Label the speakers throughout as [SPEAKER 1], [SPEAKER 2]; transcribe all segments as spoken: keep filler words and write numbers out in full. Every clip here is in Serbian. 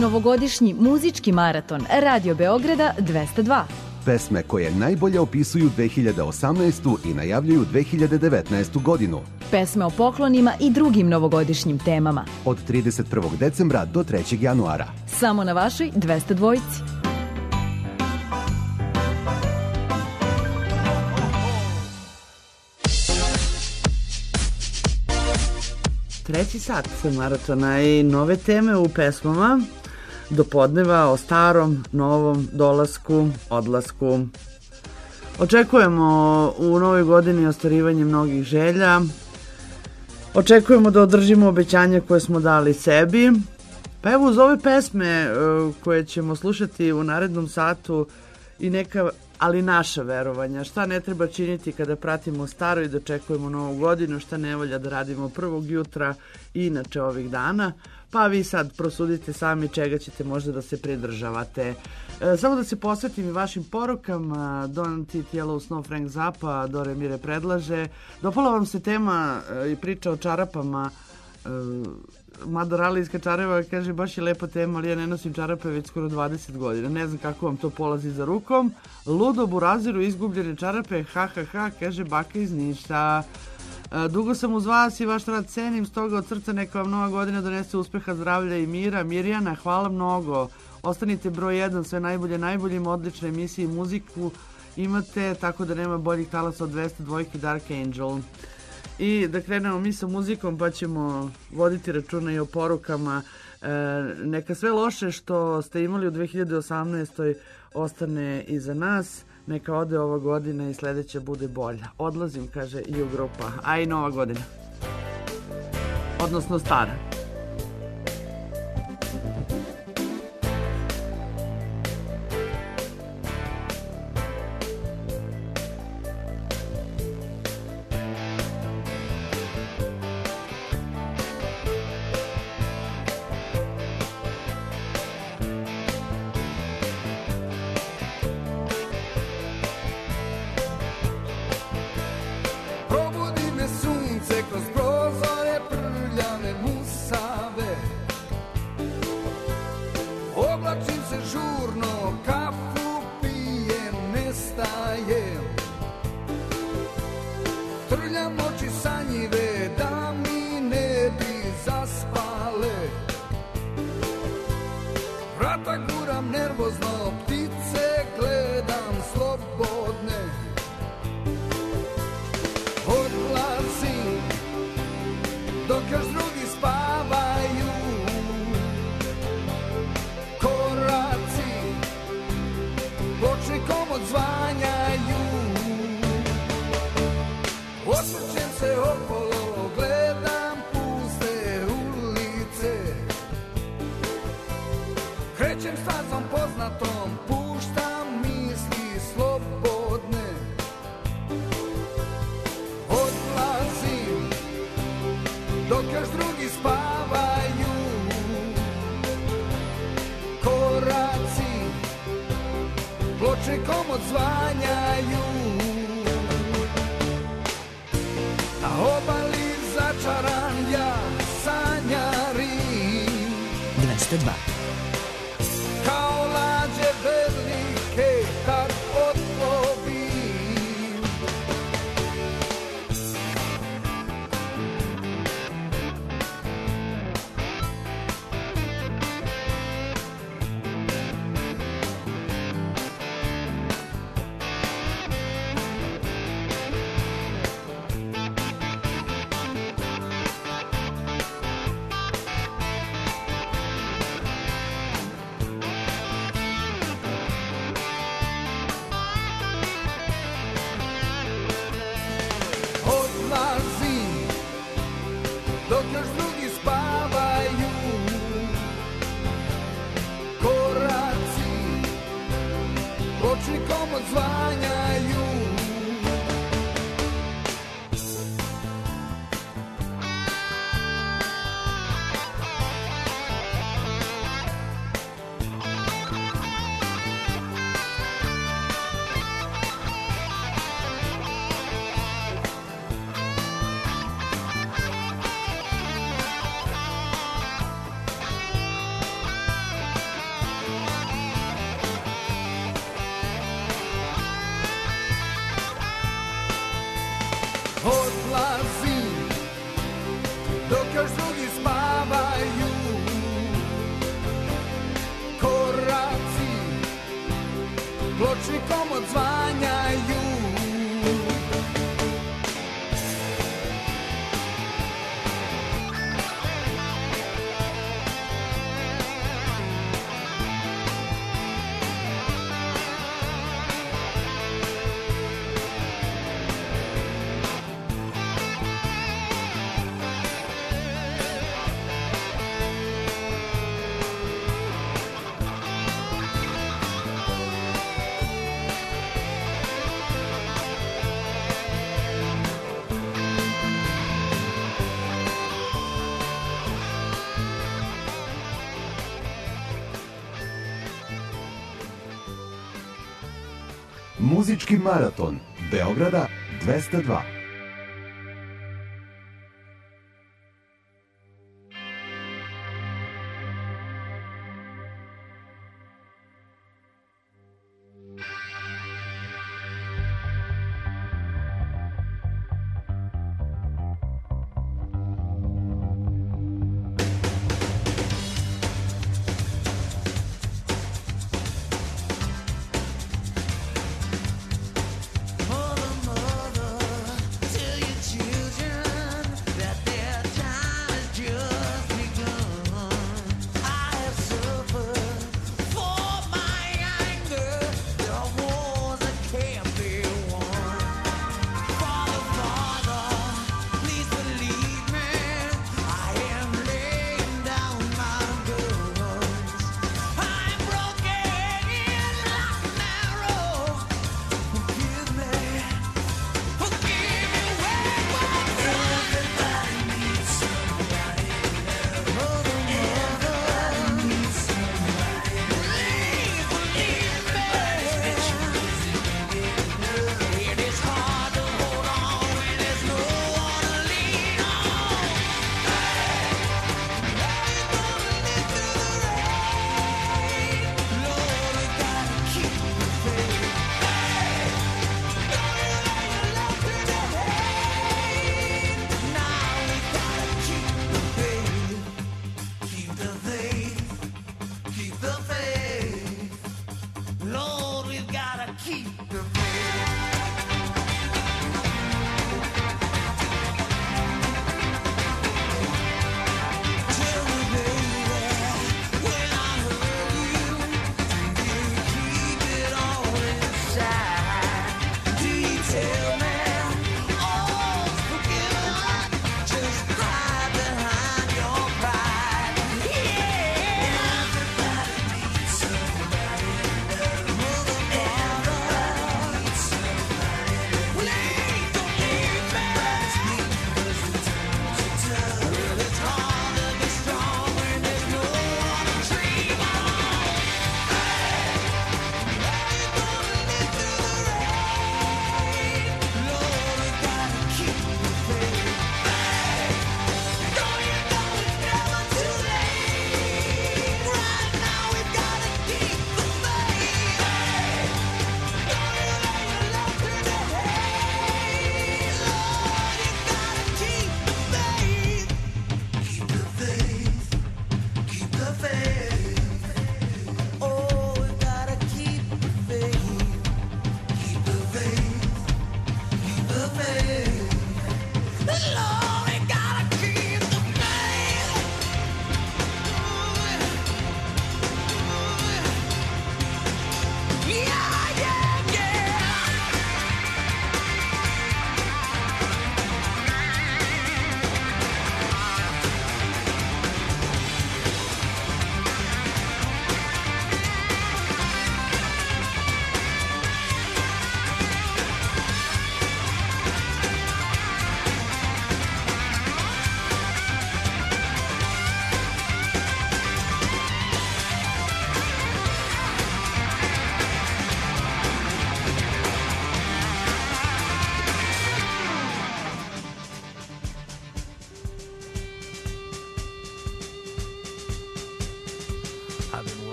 [SPEAKER 1] novogodišnji muzički maraton Radio Beograda dvesta dva.
[SPEAKER 2] Pesme koje najbolje opisuju dve hiljade osamnaestu. i najavljuju dve hiljade devetnaestu. godinu.
[SPEAKER 1] Pesme o poklonima i drugim novogodišnjim temama.
[SPEAKER 2] Od trideset prvog decembra do trećeg januara.
[SPEAKER 1] Samo na vašoj dvesta dvojici.
[SPEAKER 3] Treći sat maratona i nove teme u pesmama do podneva o starom, novom, dolasku, odlasku. Očekujemo u novoj godini ostvarivanje mnogih želja. Očekujemo da održimo obećanja koje smo dali sebi. Pa evo uz ove pesme koje ćemo slušati u narednom satu i neka, ali naša verovanja. Šta ne treba činiti kada pratimo staro i dočekujemo novu godinu, šta ne volja da radimo prvog jutra i inače ovih dana. Pa vi sad prosudite sami čega ćete možda da se pridržavate. E, samo da se posvetim i vašim porukama. Don't Eat Yellow Snow, Frank Zappa, Dore Mire predlaže. Dopala vam se tema e, i priča o čarapama. E, Mada Rali iz Kačareva kaže baš je lepa tema, ali ja ne nosim čarape već skoro dvadeset godina. Ne znam kako vam to polazi za rukom. Ludo Buraziru izgubljene čarape, ha ha ha, kaže baka iz Niša. Dugo sam uz vas i vaš rad cenim, stoga od srca neka vam nova godina donese uspeha, zdravlja i mira. Mirjana, hvala mnogo. Ostanite broj jedan, sve najbolje, najboljim, odlične emisije i muziku imate, tako da nema boljih talasa od dvesta dva Dark Angel. I da krenemo mi sa muzikom, pa ćemo voditi računa i o porukama. E, neka sve loše što ste imali u dve hiljade osamnaestoj. ostane iza nas. Neka ode ova godina i sledeća bude bolja. Odlazim, kaže i u grupa. A i nova godina. Odnosno stara.
[SPEAKER 4] još drugi spavaju. Koraci pločnikom odzvanjaju.
[SPEAKER 2] Muzički maraton Beograda dvesta dva.
[SPEAKER 4] Mother, mother,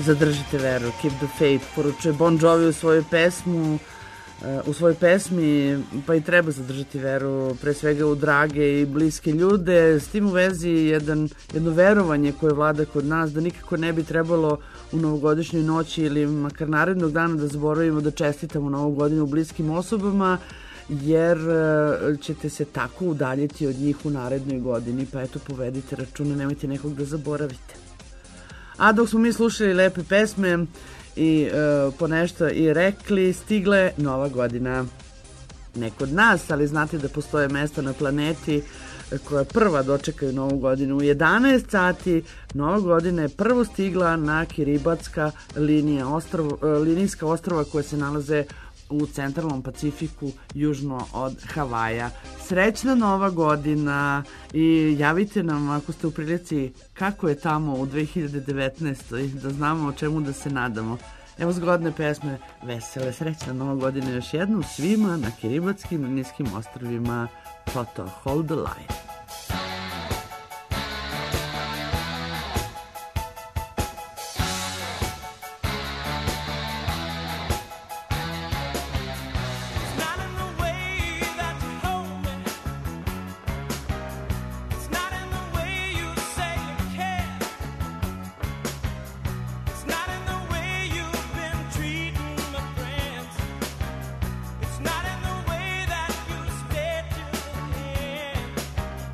[SPEAKER 3] Zadržite veru, keep the faith, poručuje Bon Jovi u svojoj pesmu, u svojoj pesmi, pa i treba zadržati veru, pre svega u drage i bliske ljude. S tim u vezi jedan, jedno verovanje koje vlada kod nas, da nikako ne bi trebalo u novogodišnjoj noći ili makar narednog dana da zaboravimo da čestitamo novu godinu bliskim osobama, jer ćete se tako udaljiti od njih u narednoj godini, pa eto povedite računa, nemojte nekog da zaboravite. A dok smo mi slušali lepe pesme i uh, ponešto i rekli, stigla je nova godina. Ne kod nas, ali znate da postoje mesta na planeti koja prva dočekaju novu godinu u jedanaest sati. Nova godina je prvo stigla na Kiribatska linija ostrava, linijska ostrava koja se nalaze u centralnom Pacifiku, južno od Havaja. Srećna nova godina i javite nam ako ste u prilici kako je tamo u dve hiljade devetnaestoj. da znamo o čemu da se nadamo. Evo zgodne pesme, vesele, srećna nova godina još jednom svima na Kiribatskim linijskim ostrvima. Toto, hold the line.
[SPEAKER 5] It's not in the way that you stayed till the end.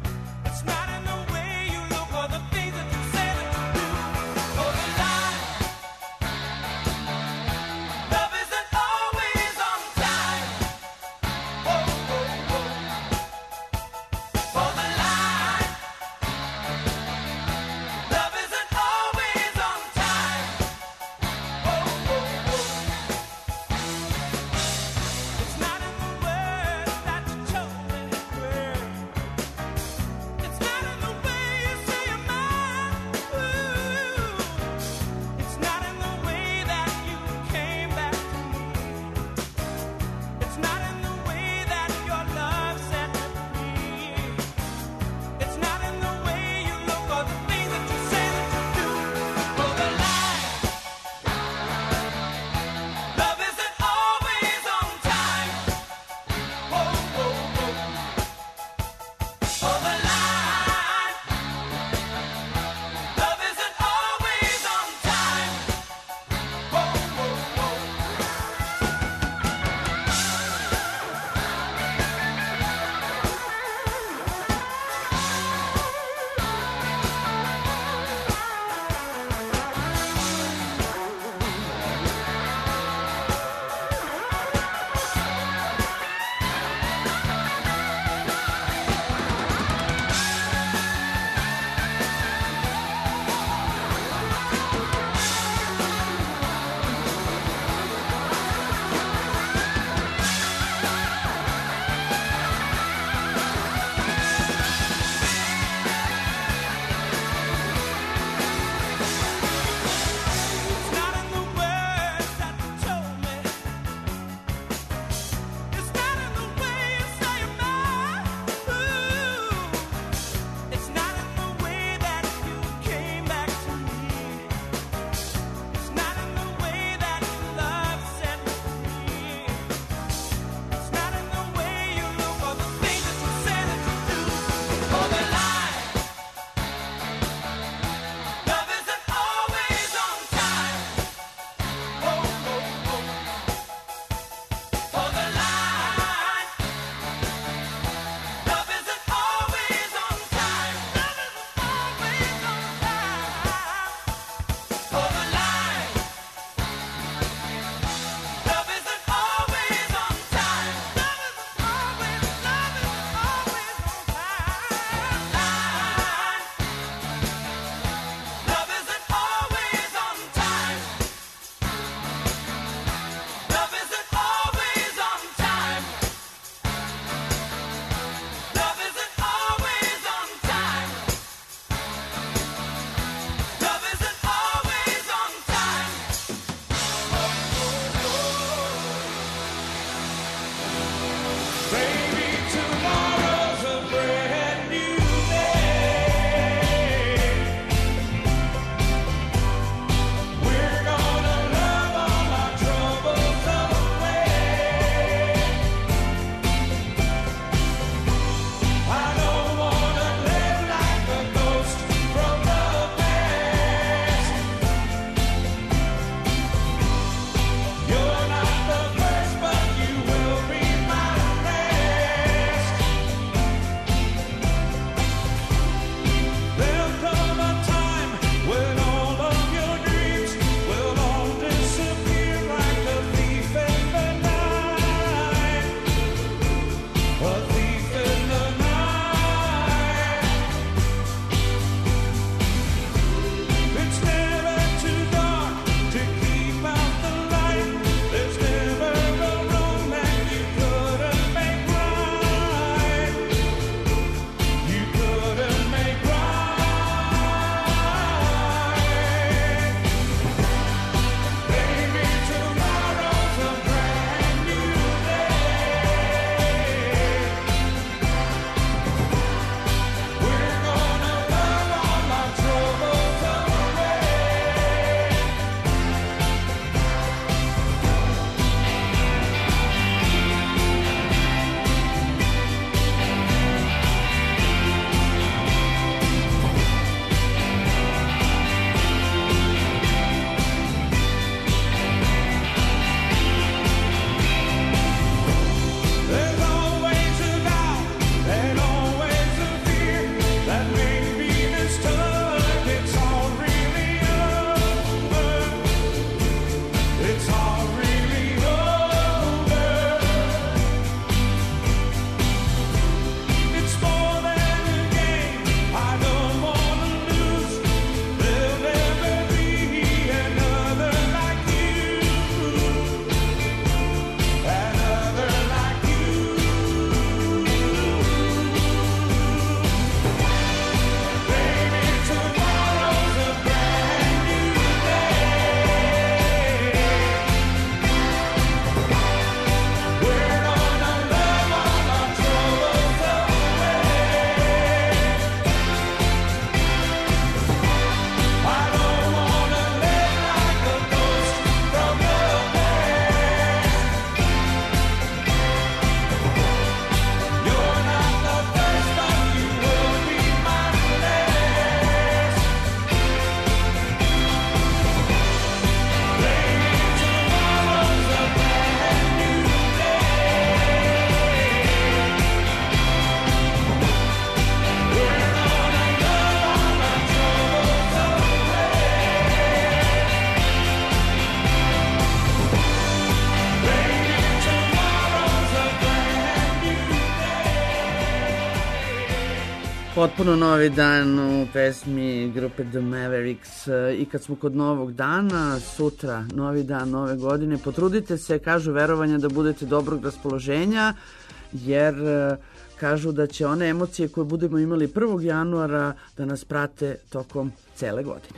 [SPEAKER 3] Potpuno novi dan u pesmi grupe The Mavericks. I kad smo kod novog dana, sutra, novi dan, nove godine, potrudite se, kažu verovanja, da budete dobrog raspoloženja, jer kažu da će one emocije koje budemo imali prvog januara da nas prate tokom cele godine.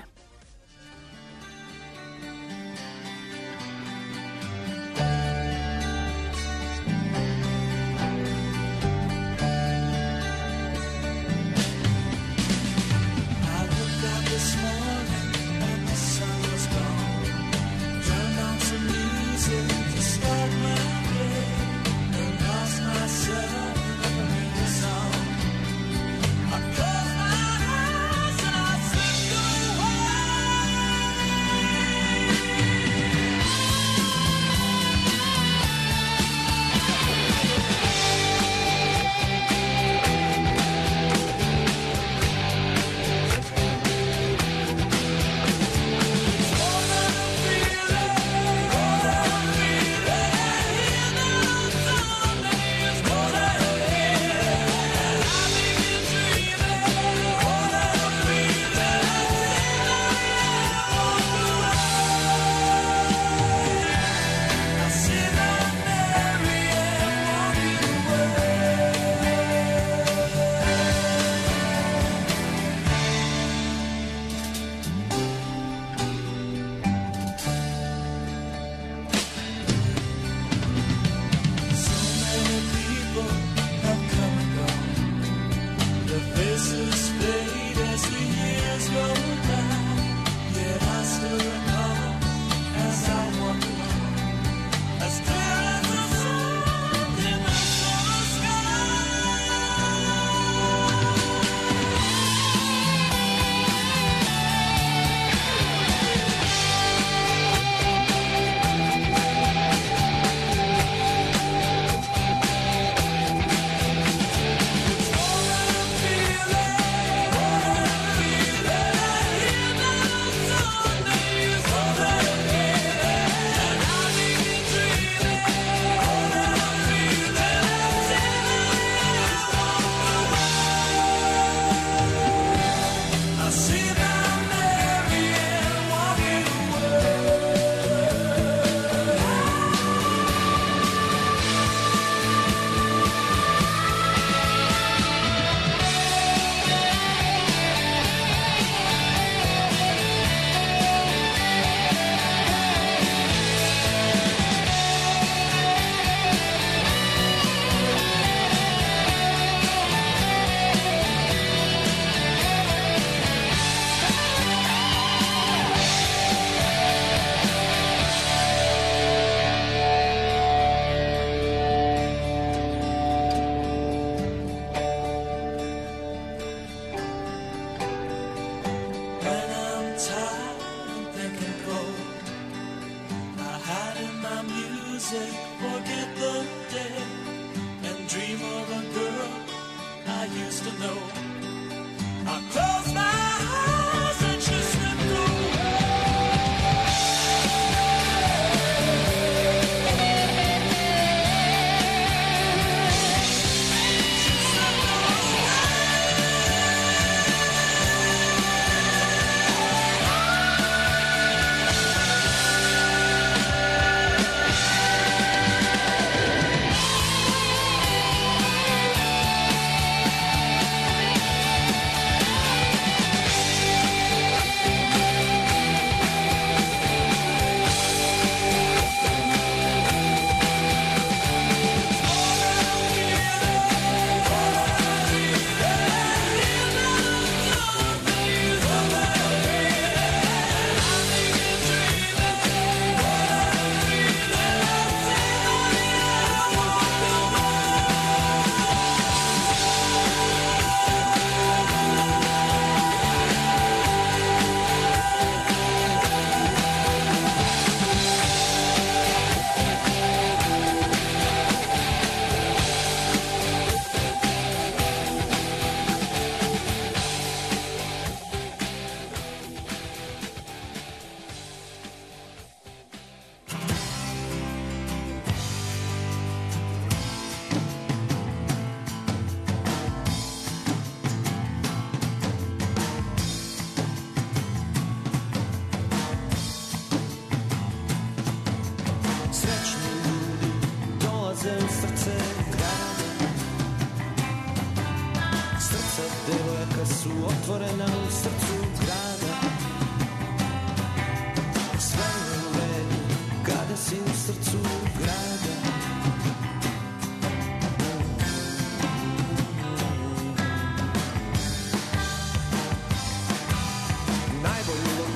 [SPEAKER 5] I close my eyes and I think away.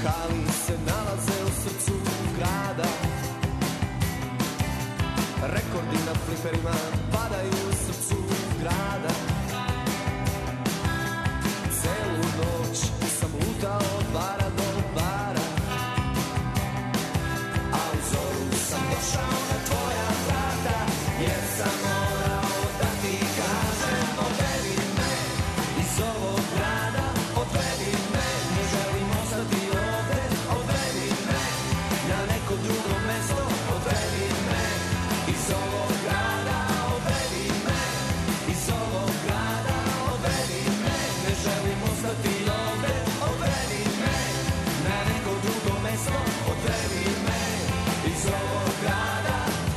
[SPEAKER 4] Kristali se nalaze u srcu grada. Rekordi na fliperima padaju u srcu grada. Celu noć sam lutao od bara do bara, a u zoru sam došao na tvoja vrata, jer sam morao da ti kažem odvedi me iz ovog grada, odvedi me, ne želim ostati ovde, odvedi me na neko drugo mesto, odvedi me iz ovog grada, odvedi me iz ovog grada, odvedi me, ne želim ostati ovde, odvedi me na neko drugo mesto, odvedi me iz ovog grada.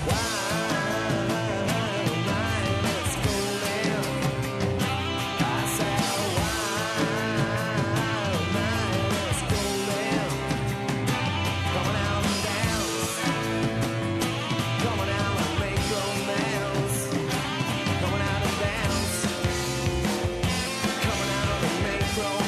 [SPEAKER 4] Let's go there. I said wild night, let's go there. Come on out and dance. Come on out and make romance. Come on out and dance. Come on out and make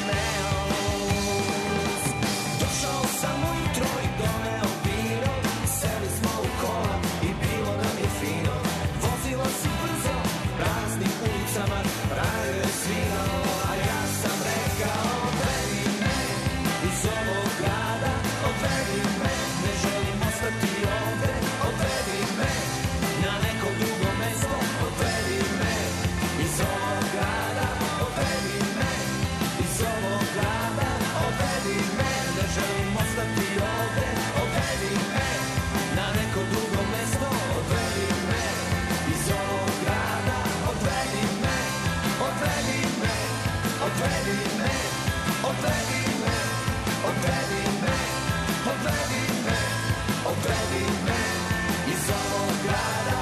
[SPEAKER 4] romance. Došao sam ujutro i doneo vino, seli smo u kola i bilo nam je fino. Vozilo si brzo, praznim ulicama, radio je svirao, a ja sam rekao odvedi me iz ovog grada, odvedi me, ne želim ostati ovde, odvedi me na neko drugo mesto, odvedi me iz ovog grada, odvedi me iz ovog grada, odvedi me, ne želim ostati ovde, odvedi me na neko drugo mesto, odvedi me iz ovog grada, odvedi me, odvedi me, odvedi me, odvedi me, odvedi me, odvedi me, odvedi me iz ovog grada.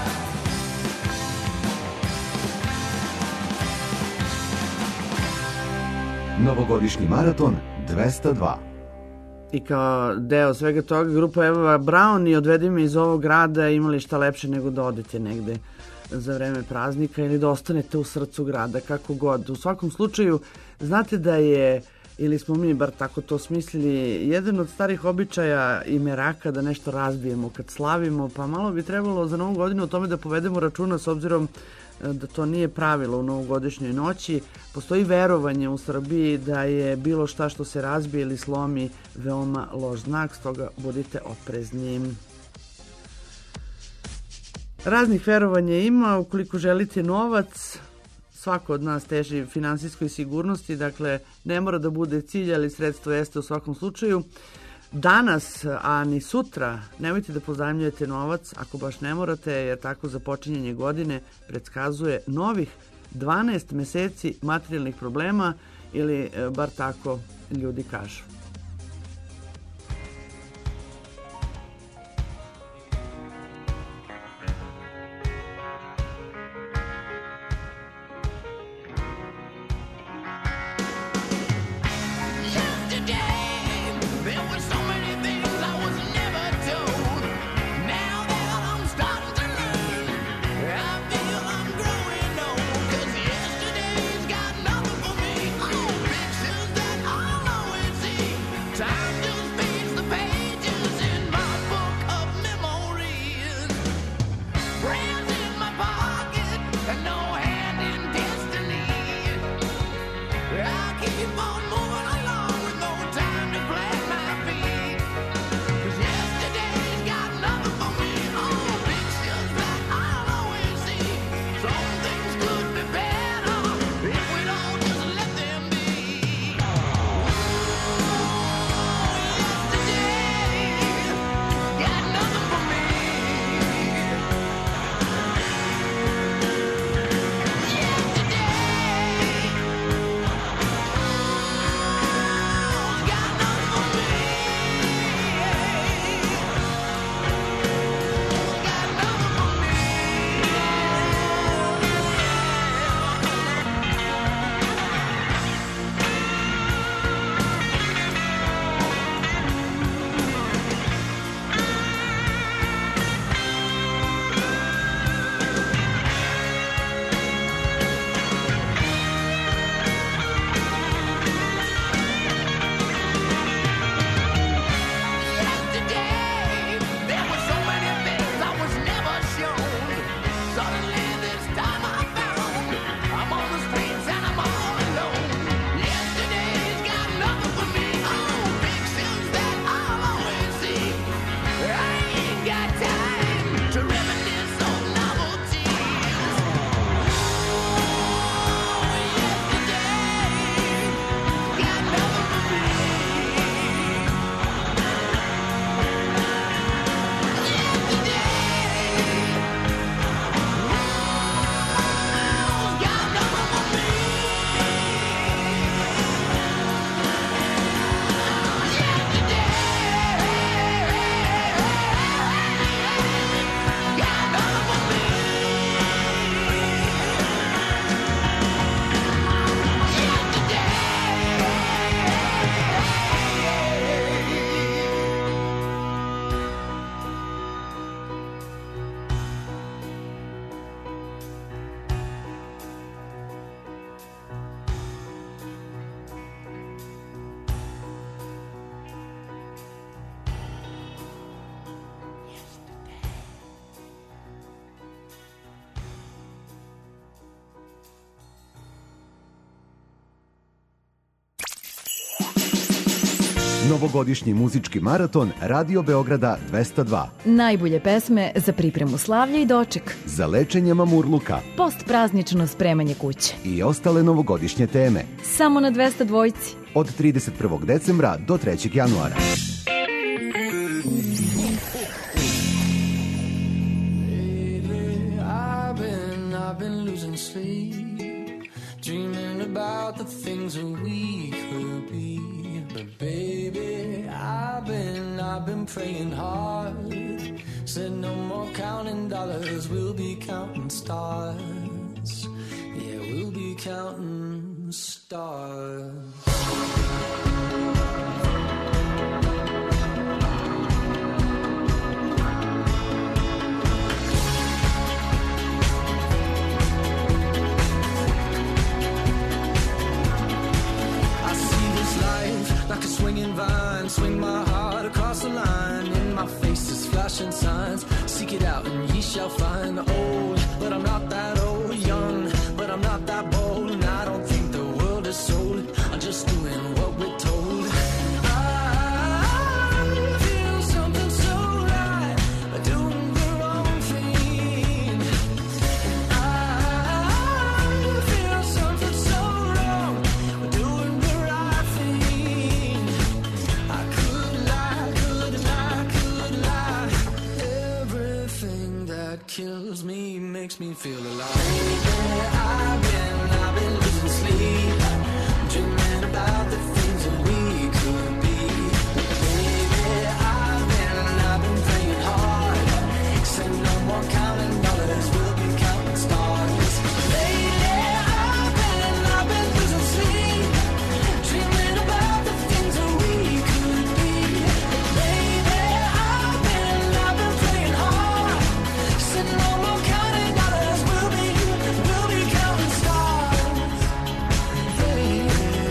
[SPEAKER 2] Novogodišnji maraton dvesta dva.
[SPEAKER 3] I kao deo svega toga grupa Eva Braun i Odvedi me iz ovog grada imali šta lepše nego da odete negde za vreme praznika ili da ostanete u srcu grada, kako god. U svakom slučaju, znate da je, ili smo mi bar tako to smislili, jedan od starih običaja i meraka da nešto razbijemo kad slavimo, pa malo bi trebalo za Novu godinu o tome da povedemo računa, s obzirom da to nije pravilo u novogodišnjoj noći. Postoji verovanje u Srbiji da je bilo šta što se razbije ili slomi veoma loš znak, stoga budite oprezni. Raznih verovanja ima. Ukoliko želite novac, svako od nas teži finansijskoj sigurnosti, dakle ne mora da bude cilj, ali sredstvo jeste u svakom slučaju. Danas, a ni sutra, nemojte da pozajmljujete novac ako baš ne morate, jer tako započinjanje godine predskazuje novih dvanaest meseci materijalnih problema, ili bar tako ljudi kažu.
[SPEAKER 5] Yesterday's got nothing for me. Oh, pictures that I'll always see.
[SPEAKER 2] Novogodišnji muzički maraton Radio Beograda dvesta dva.
[SPEAKER 1] Najbolje pesme za pripremu slavlja i doček.
[SPEAKER 2] Za lečenje mamurluka.
[SPEAKER 1] Postpraznično spremanje kuće.
[SPEAKER 2] I ostale novogodišnje teme.
[SPEAKER 1] Samo na dvesta dva.
[SPEAKER 2] Od trideset prvog decembra do trećeg januara.
[SPEAKER 4] I've been losing sleep, dreaming about the things that we could be. But baby, I've been, I've been praying hard. Said no more counting dollars, we'll be counting stars. Yeah, we'll be counting stars. Like a swinging vine, swing my heart across the line. In my face is flashing signs. Seek it out and ye shall find. Old, but I'm not that old. Young, but I'm not that bold. And I don't think the world is sold. I'm just doing what we're told. I feel something so right, doing the wrong thing. I feel something so wrong, doing the right thing. Kills me, makes me feel alive. Baby, I've been, I've been losing sleep, dreaming about the things that we could be. Baby, I've been, I've been praying hard. Say no more counting dollars, we'll be counting stars. Lately, I've been, I've been losing sleep, dreaming about the things that we could be. Baby, I've been, I've been praying hard. No more counting dollars, we'll be, we'll be counting stars. Hey.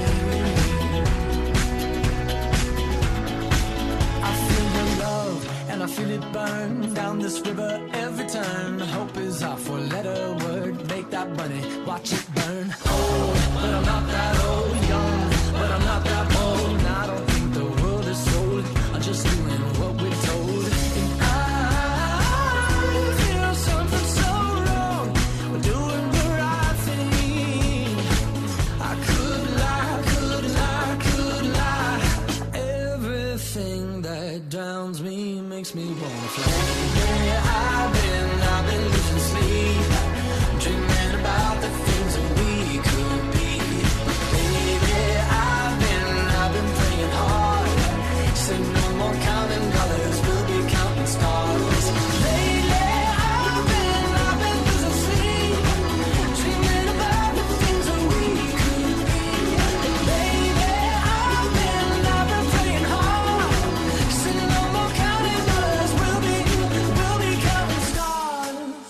[SPEAKER 4] I feel your love and I feel it burn down this river every turn. Hope is our four-letter word. Make that money, watch it burn. Old, but I'm not that old. Young, but I'm not that bold. And I don't think the world is sold. I'm just doing what we're told. And I feel something so wrong. We're doing the right thing. I could lie, could lie, could lie. Everything that drowns me makes me wanna fly. Yeah, I've been, I've been losing sleep, dreaming about the things that we could be. Baby, I've been, I've been praying hard. Say no more counting dollars, we'll be counting stars. Lately, I've been, I've been losing sleep, dreaming about the things that we could be. Baby, I've been, I've been praying hard. Say no more counting dollars, we'll be, we'll be counting stars.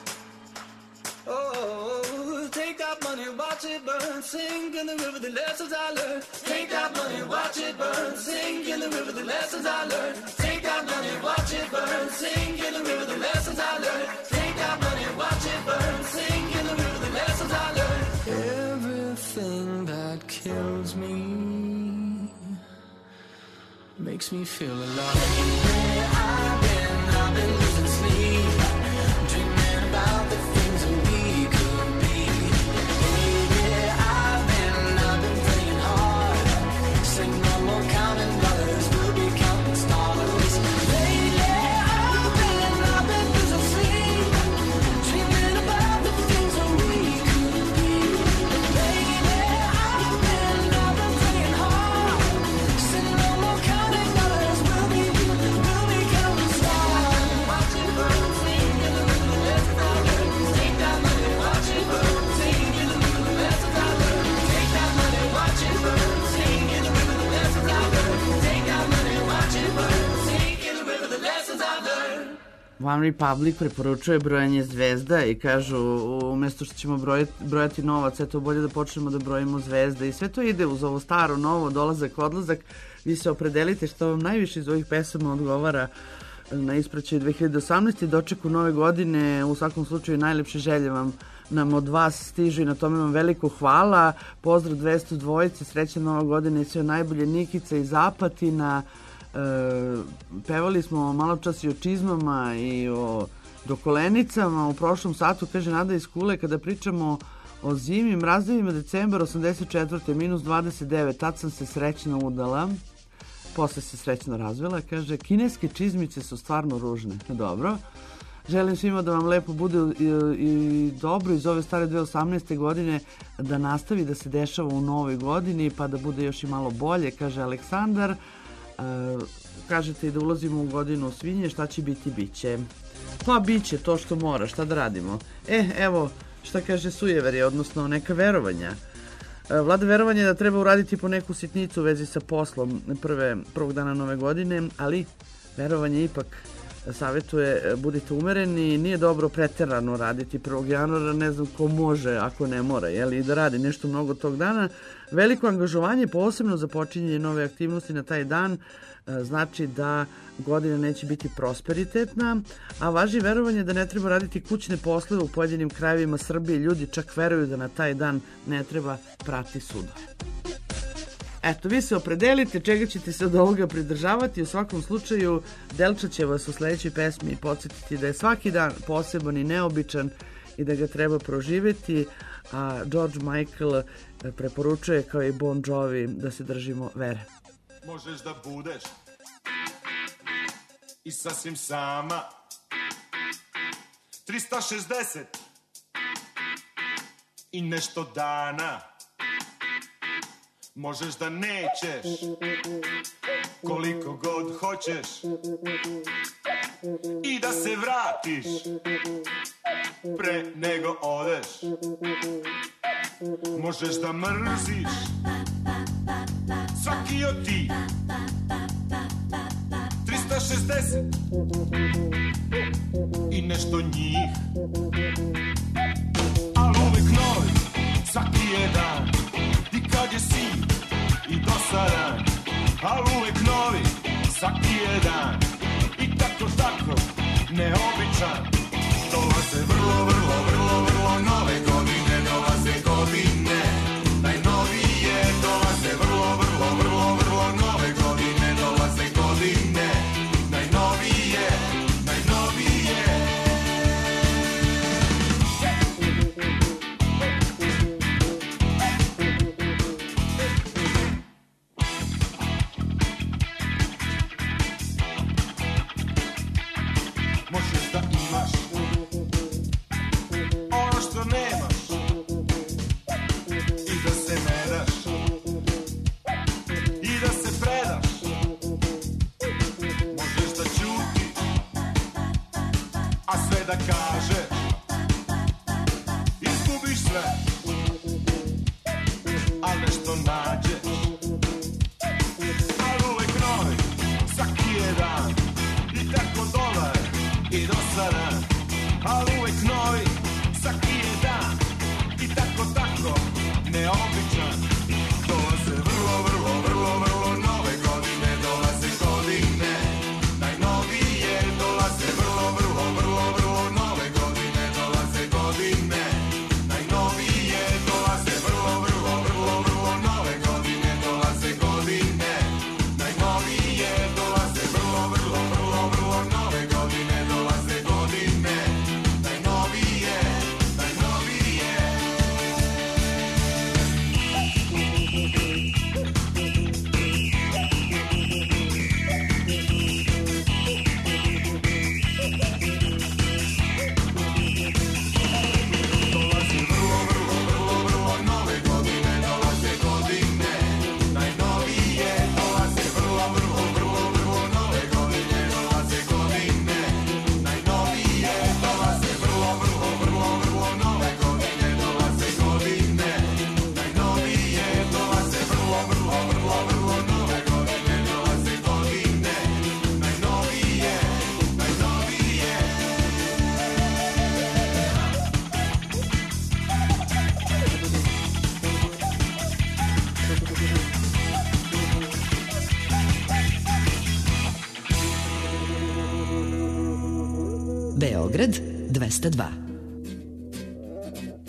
[SPEAKER 4] Oh, take that money, watch it burn, sink in the river the lessons I learned. Take that money, watch it burn, sink in the river the lessons I learned. Take that money, watch it burn, sink in the river the lessons I learned. Take that money, watch it burn, sink in the river the lessons I learned. Everything that kills me makes me feel alive. Yeah, I've been, I've been losing sleep, dreaming about the things that we could be. Baby, I've been, I've been praying hard. Say no more counting dollars, we'll be counting stars. Lately, I've been, I've been losing sleep, dreaming about the things that we could be. Baby, I've been, I've been praying hard. Say no more counting dollars, we'll be, we'll be counting stars. Watch it burn, sing in the river the lessons I learned. Take that money, watch it burn, sing in the river the lessons I learned. Take that money, watch it burn, sing in the river the lessons I learned. Take that money, watch it burn, sing in the river the lessons I learned.
[SPEAKER 3] One Republic preporučuje brojanje zvezda i kažu umjesto što ćemo brojati, brojati novac, eto bolje da počnemo da brojimo zvezde i sve to ide uz ovo staro, novo, dolazak, odlazak. Vi se opredelite što vam najviše iz ovih pesama odgovara na ispraćaju dve hiljade osamnaeste. Dočeku nove godine, u svakom slučaju najlepše želje vam nam od vas stižu i na tome vam veliko hvala. Pozdrav dvesta dvojice, srećna nova godina i sve najbolje. Nikica iz Apatina. E, pevali smo malo čas i o čizmama i o dokolenicama. U prošlom satu, kaže Nada iz Kule, kada pričamo o zimi, mraznevima, decembar osamdeset četvrte minus dvadeset devet, tad sam se srećno udala. Posle se srećno razvela, kaže, kineske čizmice su stvarno ružne. Dobro. Želim svima da vam lepo bude i, i dobro iz ove stare dve hiljade osamnaeste. godine, da nastavi da se dešava u novoj godini, pa da bude još i malo bolje, kaže Aleksandar. E, kažete i da ulazimo u godinu svinje, šta će biti, biće. Pa biće to što mora, šta da radimo. E, evo, šta kaže sujeverje, odnosno neka verovanja. Vlada verovanja je da treba uraditi po neku sitnicu u vezi sa poslom prve, prvog dana nove godine, ali verovanje ipak savjetuje budite umereni, nije dobro preterano raditi prvog januara, ne znam ko može ako ne mora, jeli, i da radi nešto mnogo tog dana. Veliko angažovanje, posebno za počinjenje nove aktivnosti na taj dan, znači da godina neće biti prosperitetna, a važi verovanje da ne treba raditi kućne poslove u pojedinim krajevima Srbije. Ljudi čak veruju da na taj dan ne treba prati sudove. Eto, vi se opredelite čega ćete se od ovoga pridržavati. U svakom slučaju, Delča će vas u sledećoj pesmi podsjetiti da je svaki dan poseban i neobičan i da ga treba proživjeti, a George Michael preporučuje kao i Bon Jovi da se držimo vere.
[SPEAKER 5] Možeš da budeš i sasvim sama trista šezdeset i nešto dana. Možeš da nećeš koliko god hoćeš i da se vratiš pre nego odeš. Možeš da mrziš svaki od ti trista šezdeset i nešto njih, ali uvek novi, svaki je dan i kad je sin i dosadan, ali uvek novi, svaki je dan i tako tako neobičan. Dolaze vrlo, vrlo, vrlo, vrlo nove godine, dolaze godine najnovije, dolaze vrlo, vrlo, vrlo, vrlo nove godine, dolaze godine najnovije, najnovije. Možeš da imaš ono što nemaš i da se ne daš i da se predaš. Možeš da ćutiš, a sve da kažeš, izgubiš sve, a nešto nađeš, ali uvek novi, svaki je dan i tako dobar i dosadan, ali uvek novi, svaki je dan i tako tako neobičan. Dolaze vrlo, vrlo, vrlo, vrlo nove godine, dolaze godine najnovije, dolaze vrlo, vrlo, vrlo, vrlo nove godine, dolaze godine najnovije, dolaze vrlo, vrlo, vrlo, vrlo nove godine, dolaze godine najnovije, dolaze vrlo, vrlo, vrlo, vrlo nove godine, dolaze godine najnovije, najnovije. Dolaze vrlo, vrlo, vrlo, vrlo nove godine, dolaze godine najnovije, dolaze vrlo, vrlo, vrlo, vrlo nove godine, dolaze godine najnovije, dolaze vrlo, vrlo, vrlo, vrlo nove godine, dolaze godine najnovije, dolaze vrlo, vrlo, vrlo, vrlo nove godine, dolaze godine najnovije, najnovije.
[SPEAKER 6] Beograd dvesta dva.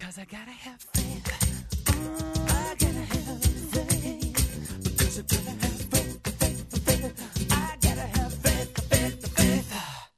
[SPEAKER 4] Because I gotta have faith. I gotta have faith. Because I gotta have faith, faith, faith. I gotta have faith, faith, faith.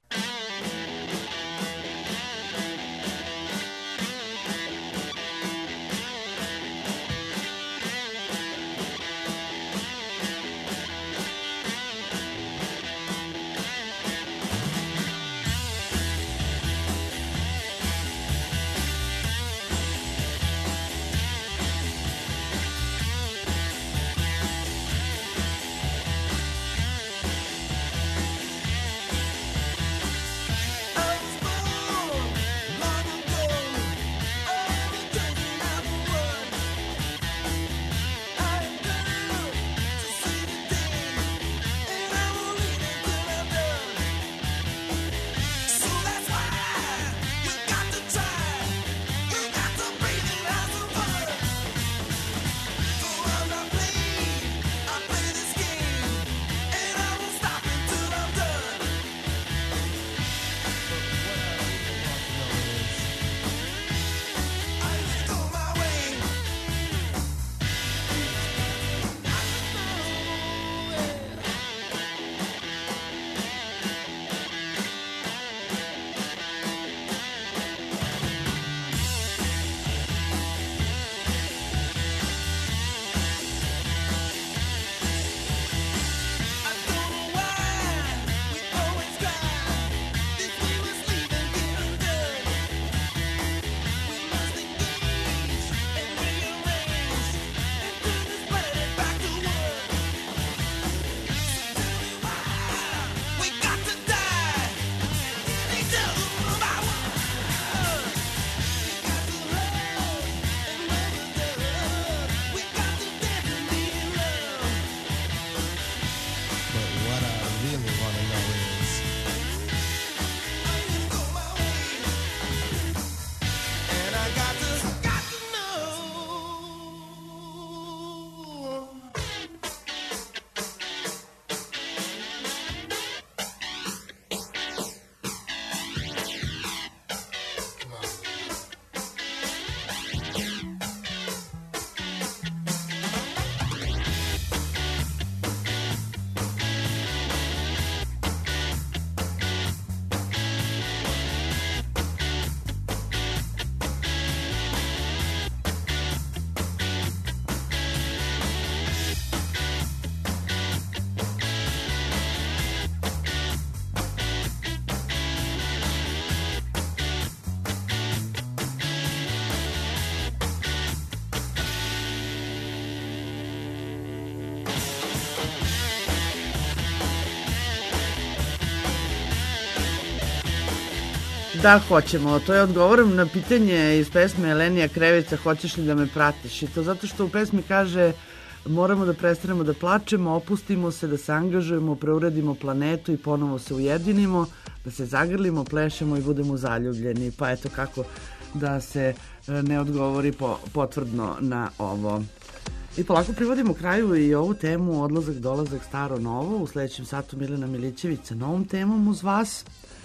[SPEAKER 3] Da, hoćemo. To je odgovorim na pitanje iz pesme Elenija Krevica, hoćeš li da me pratiš? I to zato što u pesmi kaže moramo da prestanemo da plačemo, opustimo se, da se angažujemo, preuredimo planetu i ponovo se ujedinimo, da se zagrlimo, plešemo i budemo zaljubljeni. Pa eto kako da se ne odgovori po, potvrdno na ovo. I polako privodimo kraju i ovu temu odlazak, dolazak, staro, novo. U sledećem satu Milena Milićević sa novom temom uz vas.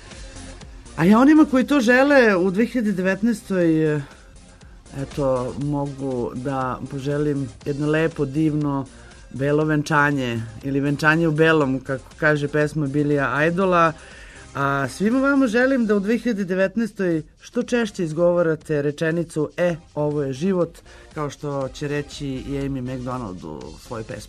[SPEAKER 3] A ja onima koji to žele u dve hiljade devetnaestoj eto, mogu da poželim jedno lepo, divno, belo venčanje ili venčanje u belom, kako kaže pesma Bilija Idola. A svima vama želim da u dve hiljade devetnaestoj što češće izgovarate rečenicu e, ovo je život, kao što će reći i Amy McDonald u svojoj pesmi.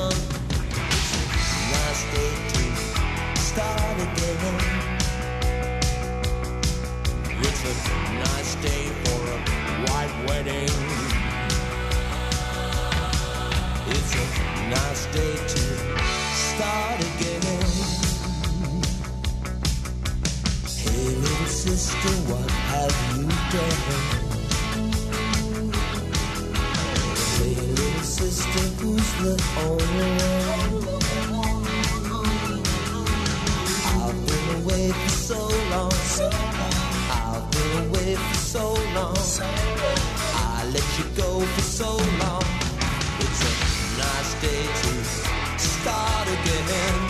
[SPEAKER 4] Start again. on your own. I've been away for so long, I've been away for so long, I let you go for so long. It's a nice day to start again.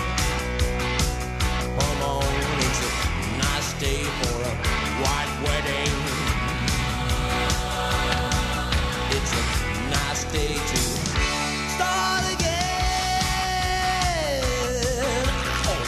[SPEAKER 4] Come on, it's a nice day for a white wedding. It's a nice day to start again. Oh.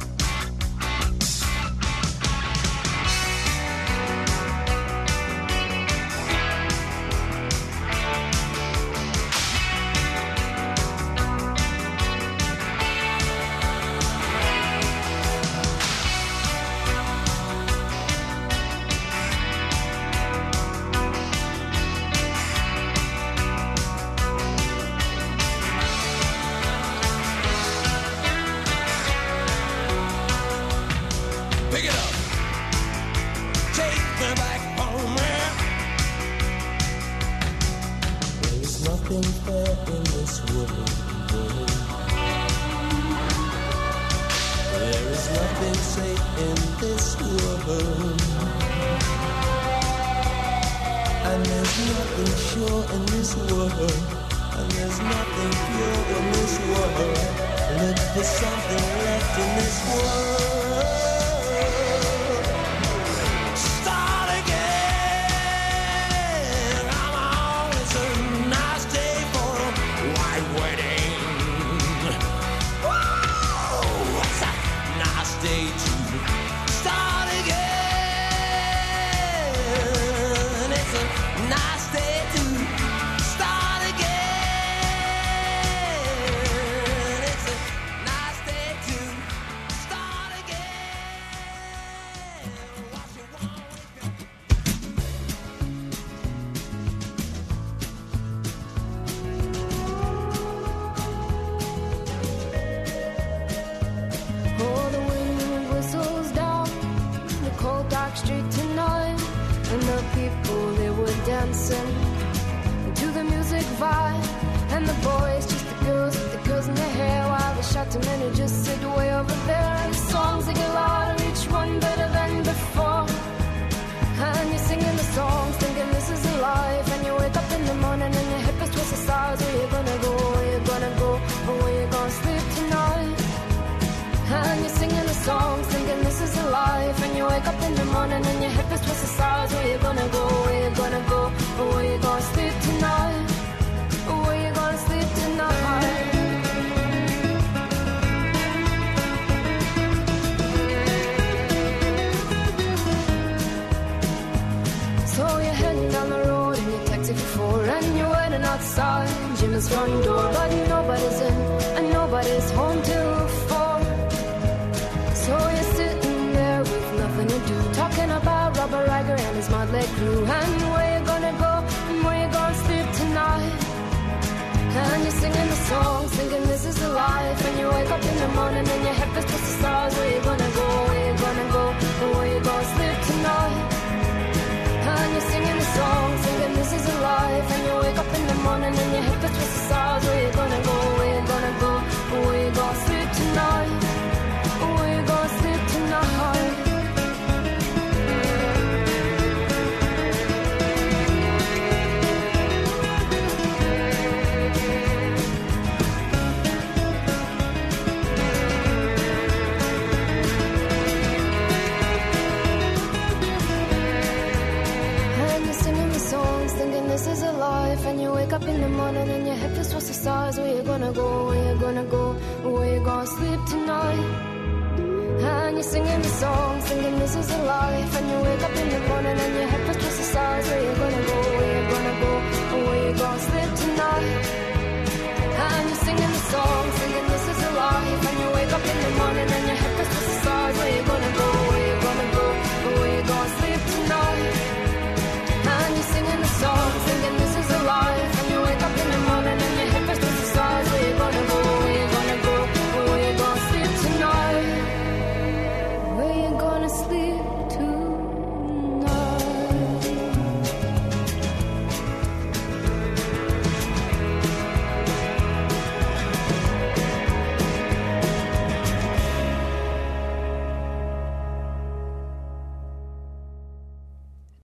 [SPEAKER 4] Pick it up. Take me back home, man. There is nothing fair in this world. There is nothing safe in this world. And there's nothing sure in this world. And there's nothing pure in this world. Look for something left in this world. Start again. Come on, it's a nice day for a white wedding. Whoa, it's a nice day to start again. It's a nice day to start again. It's a nice day to start again. What you want?
[SPEAKER 6] Oh, the wind whistles down the cold dark street tonight, and the people, they were dancing to the music vibe, and the boys, just the girls with the girls in their hair, while the shot to many just sit way over there. The songs, they get louder, each one better than before, and you're singing the songs, thinking this is a life, and you wake up in the morning and your hip is twisted sides. Where you gonna go, where you gonna go, or where you gonna sleep tonight? And you're singing the songs, thinking this is a life, and you wake up in the morning and your hip is twisted sides. Where you gonna go, where you gonna go, or where you gonna sleep tonight? Or where you gonna sleep tonight? So you're heading down the road in your taxi for four, and you're waiting outside Jim's front door, but nobody's in and nobody's home till four. So you're sitting there with nothing to do, talking about Robert Riger and his motley crew, and where you gonna go and where you gonna sleep tonight? And you're singing the songs, thinking this is a life, and you wake up in the morning and your head is twisted the stars. Where you gonna go, where you gonna go, and where you gonna sleep tonight? And you're singing the songs, thinking this is a life, and you wake up in the morning and your hip is twisted stars. Where you gonna go, where you gonna go, and where you gonna sleep tonight? Where you gonna sleep tonight? Thinking this is a life, and you wake up in the morning and your hip is twisted the stars. Where you gonna go, where you gonna go, where you gonna sleep tonight? And you're singing the song, thinking this is a life, and you wake up in the morning and your hip is twisted the stars. Where you gonna go, where you gonna go, where you gonna sleep tonight? And you're singing the song, thinking